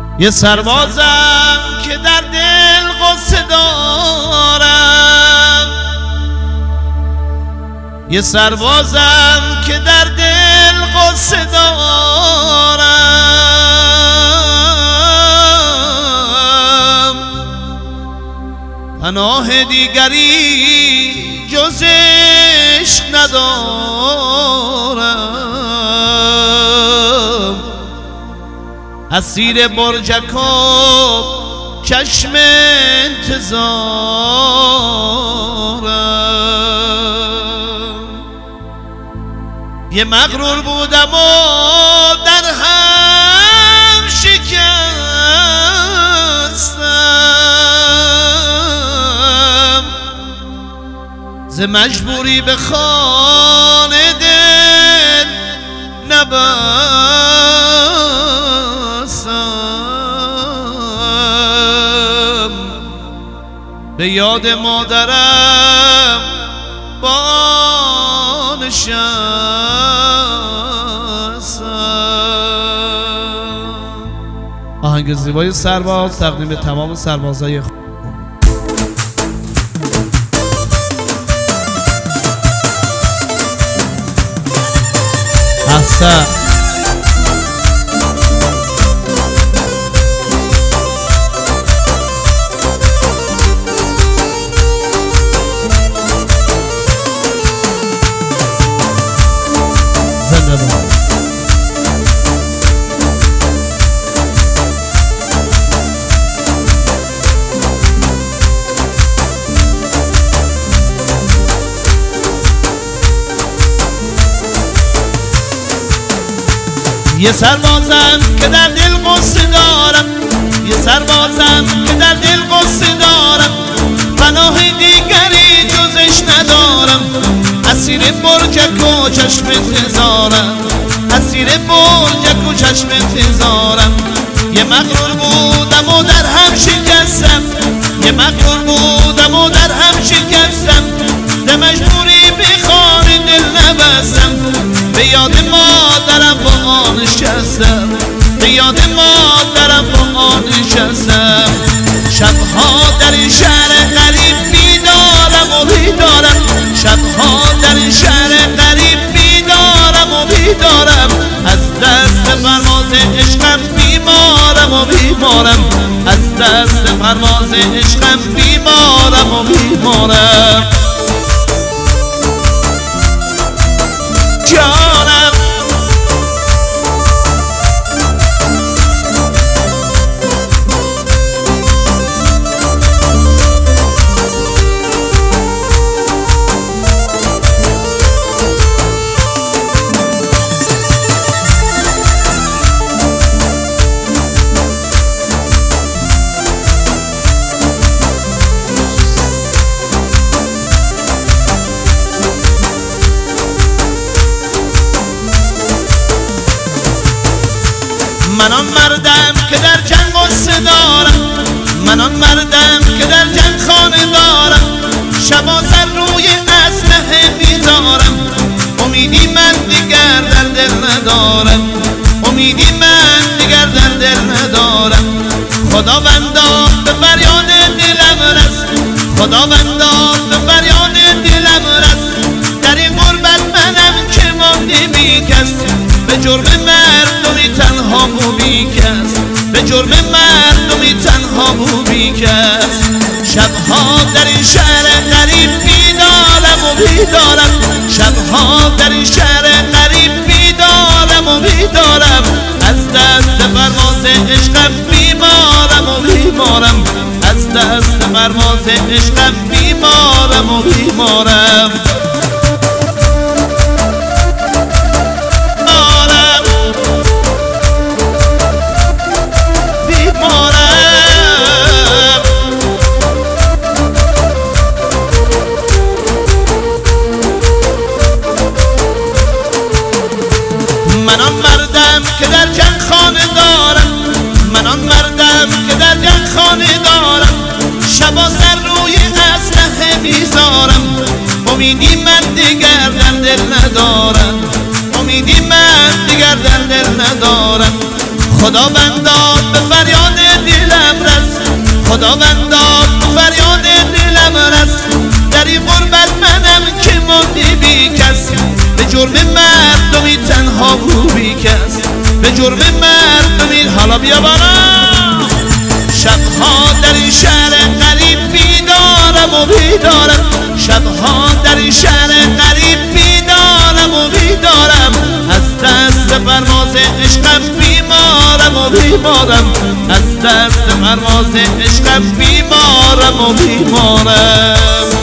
یه سربازم که در دل قصه دارم، یه سربازم که در دل قصه دارم، پناه دیگری جز عشق ندارم، اسیر برجک و چشم انتظارم. یه مغرور بودم و در هم شکستم، ز مجبوری به خانه دل نبستم، به یاد مادرم بانشستم. آهنگ زیبای سرباز تقدیم به تمام سربازای خود. احسن. یه سربازم که در دل قصه دارم، یه سربازم که در دل قصه دارم، پناه دیگری جزش ندارم، اسیر برجک و چشم انتظارم، اسیر برجک و چشم انتظارم. یه مغرور بودم و در هم شکستم، یه مغرور بودم و در هم شکستم، ز مجبوری به خانه دل نبستم، به یاد مادرم با آن نشستم، به یاد مادرم با آن نشستم. شبها در این شهر غریب بیدارم و بیدارم، شبها در این شهر غریب بیدارم و بیدارم، از دست پرواز عشقم بیمارم و بیمارم، از دست پرواز عشقم بیمارم و بیمارم. جانم من آن مردم که در جنگ قصه دارم، من آن مردم که در جنگ خانه دارم، شبا سر روی اسلحه میذارم، امیدی من دیگر در دل ندارم، امیدی من دیگر در دل ندارم. خداوندا به فریاد دلم رس، خداوندا به فریاد دلم رس، در این غربت منم که مانده بی کس، به جرم مردمی تنها و بی کس، به جرم مردمی تنها و بی کس. شبها در این شهر غریب بیدارم و بیدارم، شبها در این شهر غریب بیدارم و بیدارم، از دست پرواز عشقم بیمارم و بیمارم، از دست پرواز عشقم بیمارم و بیمارم. من آن مردم که در جنگ خانه دارم، من آن مردم که در جنگ خانه دارم، شبا سر روی اسلحه میذارم، امیدی من دیگر در دل ندارم، امیدی من دیگر در دل ندارم. خداوندا به فریاد جرم مردمی تنها و بیکس، به جرم مردمی. حالا بیا بالا. شبها در این شهر غریب بیدارم و بیدارم، شبها در این شهر غریب بیدارم و بیدارم، از دست پرواز عشقم بیمارم و بیمارم، از دست پرواز عشقم بیمارم و بیمارم.